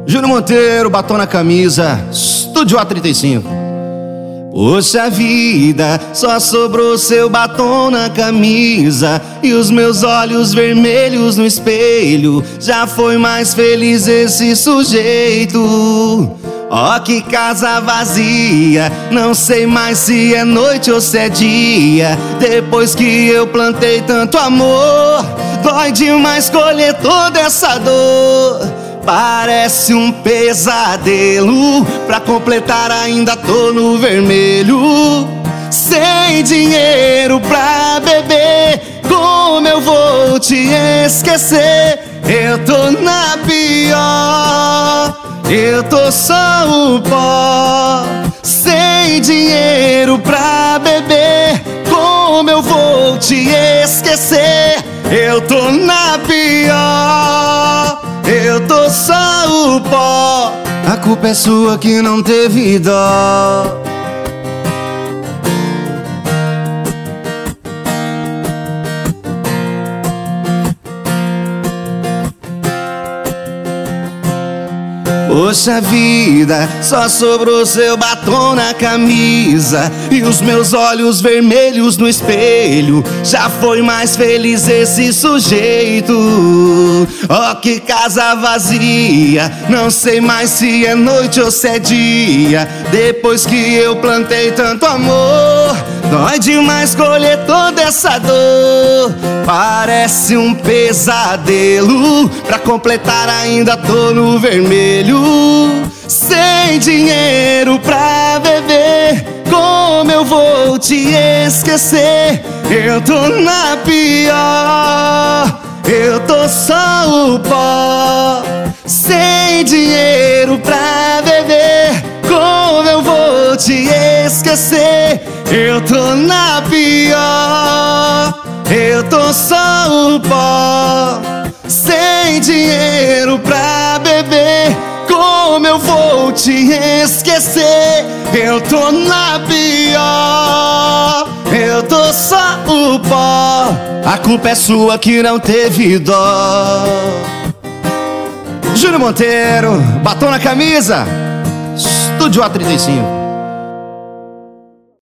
Júnior Monteiro, batom na camisa, Estúdio A35. Poxa vida, só sobrou seu batom na camisa e os meus olhos vermelhos no espelho. Já foi mais feliz esse sujeito. Ó, que casa vazia, não sei mais se é noite ou se é dia. Depois que eu plantei tanto amor, dói demais colher toda essa dor. Parece um pesadelo, pra completar ainda tô no vermelho. Sem dinheiro pra beber, como eu vou te esquecer? Eu tô na pior, eu tô só o pó. Sem dinheiro pra beber, como eu vou te esquecer? Eu tô na pior, eu tô só o pó. A culpa é sua que não teve dó. Poxa vida, só sobrou seu batom na camisa e os meus olhos vermelhos no espelho. Já foi mais feliz esse sujeito. Ó, que casa vazia, não sei mais se é noite ou se é dia. Depois que eu plantei tanto amor, dói demais colher toda essa dor. Parece um pesadelo, pra completar ainda tô no vermelho. Sem dinheiro pra beber, como eu vou te esquecer? Eu tô na pior, eu tô só o pó. Sem dinheiro pra beber, como eu vou te esquecer? Eu tô na pior, eu tô só o pó. Sem dinheiro pra beber, como eu vou te esquecer? Eu tô na pior, eu tô só o pó. A culpa é sua que não teve dó. Júnior Monteiro, batom na camisa, Estúdio A35.